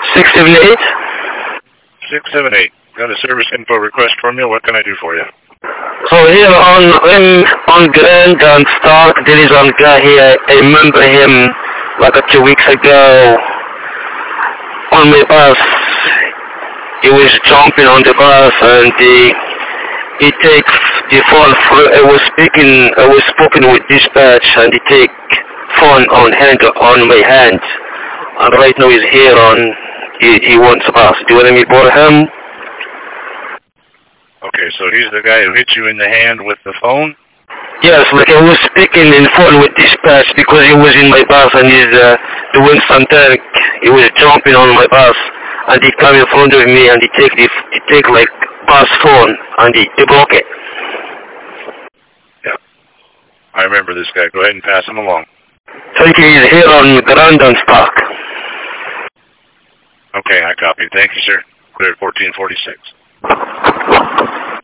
678? 678. Got a service info request from you. What can I do for you? So here on Grand and Stark, there is one guy here. I remember him like 2 weeks ago on my bus. He was jumping on the bus and he takes the phone. I was speaking with dispatch and he take phone on my hand. And right now he's here he wants a bus. Do you want me to borrow him? Okay, so he's the guy who hit you in the hand with the phone? Yes, like I was speaking in phone with dispatch because he was in my bus and he's doing something. He was jumping on my bus and he come in front of me and he take like bus phone and he broke it. Yeah, I remember this guy. Go ahead and pass him along. Thank you. He's here on Grand and Stark. Okay, I copy. Thank you, sir. Clear 1446.